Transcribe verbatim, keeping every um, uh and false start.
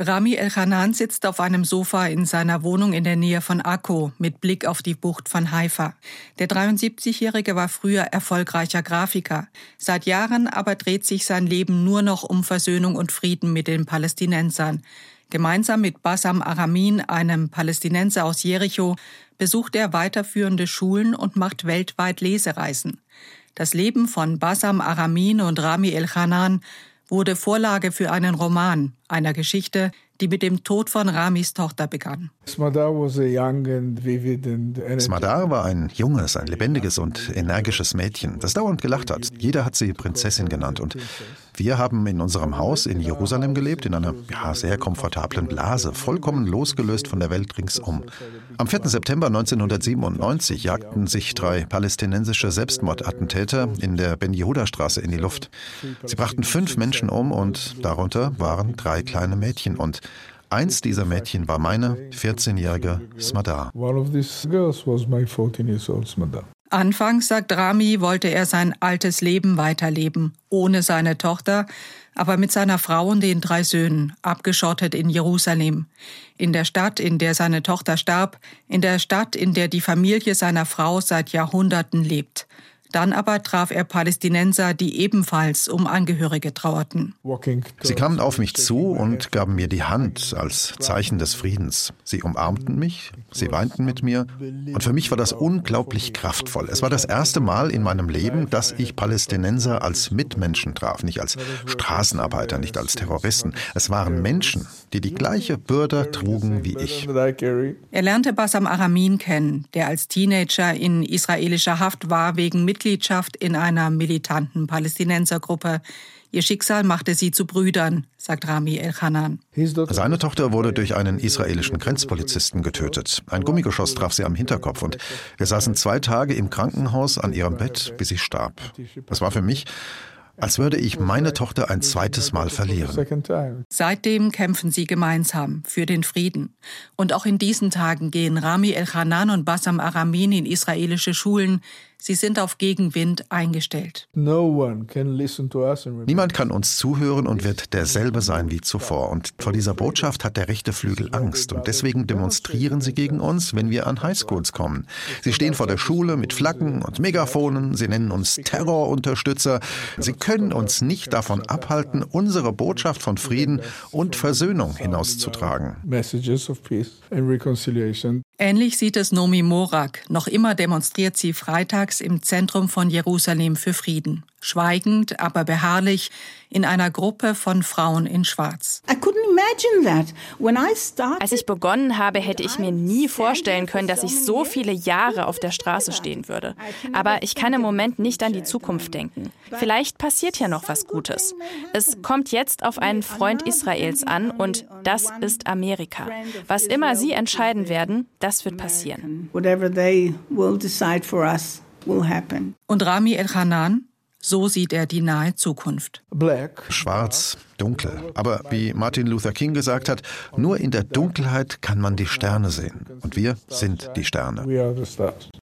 Rami El-Hanan sitzt auf einem Sofa in seiner Wohnung in der Nähe von Akko mit Blick auf die Bucht von Haifa. Der dreiundsiebzigjährige war früher erfolgreicher Grafiker. Seit Jahren aber dreht sich sein Leben nur noch um Versöhnung und Frieden mit den Palästinensern. Gemeinsam mit Bassam Aramin, einem Palästinenser aus Jericho, besucht er weiterführende Schulen und macht weltweit Lesereisen. Das Leben von Bassam Aramin und Rami El-Hanan wurde Vorlage für einen Roman, einer Geschichte, die mit dem Tod von Ramis Tochter begann. Smadar war ein junges, ein lebendiges und energisches Mädchen, das dauernd gelacht hat. Jeder hat sie Prinzessin genannt. Und wir haben in unserem Haus in Jerusalem gelebt, in einer ja, sehr komfortablen Blase, vollkommen losgelöst von der Welt ringsum. Am vierten September neunzehnhundertsiebenundneunzig jagten sich drei palästinensische Selbstmordattentäter in der Ben-Yehuda-Straße in die Luft. Sie brachten fünf Menschen um und darunter waren drei kleine Mädchen. Und eins dieser Mädchen war meine vierzehnjährige Smadar. Anfangs, sagt Rami, wollte er sein altes Leben weiterleben, ohne seine Tochter, aber mit seiner Frau und den drei Söhnen, abgeschottet in Jerusalem. In der Stadt, in der seine Tochter starb, in der Stadt, in der die Familie seiner Frau seit Jahrhunderten lebt. Dann aber traf er Palästinenser, die ebenfalls um Angehörige trauerten. Sie kamen auf mich zu und gaben mir die Hand als Zeichen des Friedens. Sie umarmten mich, sie weinten mit mir und für mich war das unglaublich kraftvoll. Es war das erste Mal in meinem Leben, dass ich Palästinenser als Mitmenschen traf, nicht als Straßenarbeiter, nicht als Terroristen. Es waren Menschen, die die gleiche Bürde trugen wie ich. Er lernte Bassam Aramin kennen, der als Teenager in israelischer Haft war wegen Mitgliedschaft in einer militanten Palästinensergruppe. Ihr Schicksal machte sie zu Brüdern, sagt Rami El-Hanan. Seine Tochter wurde durch einen israelischen Grenzpolizisten getötet. Ein Gummigeschoss traf sie am Hinterkopf und wir saßen zwei Tage im Krankenhaus an ihrem Bett, bis sie starb. Das war für mich, als würde ich meine Tochter ein zweites Mal verlieren. Seitdem kämpfen sie gemeinsam für den Frieden. Und auch in diesen Tagen gehen Rami El-Hanan und Bassam Aramin in israelische Schulen. Sie sind auf Gegenwind eingestellt. Niemand kann uns zuhören und wird derselbe sein wie zuvor. Und vor dieser Botschaft hat der rechte Flügel Angst. Und deswegen demonstrieren sie gegen uns, wenn wir an Highschools kommen. Sie stehen vor der Schule mit Flaggen und Megafonen. Sie nennen uns Terrorunterstützer. Sie können uns nicht davon abhalten, unsere Botschaft von Frieden und Versöhnung hinauszutragen. Ähnlich sieht es Nomi Morak. Noch immer demonstriert sie freitags im Zentrum von Jerusalem für Frieden. Schweigend, aber beharrlich, in einer Gruppe von Frauen in Schwarz. Als ich begonnen habe, hätte ich mir nie vorstellen können, dass ich so viele Jahre auf der Straße stehen würde. Aber ich kann im Moment nicht an die Zukunft denken. Vielleicht passiert ja noch was Gutes. Es kommt jetzt auf einen Freund Israels an und das ist Amerika. Was immer sie entscheiden werden, das wird passieren. Und Rami El-Hanan? So sieht er die nahe Zukunft. Schwarz, dunkel. Aber wie Martin Luther King gesagt hat, nur in der Dunkelheit kann man die Sterne sehen. Und wir sind die Sterne.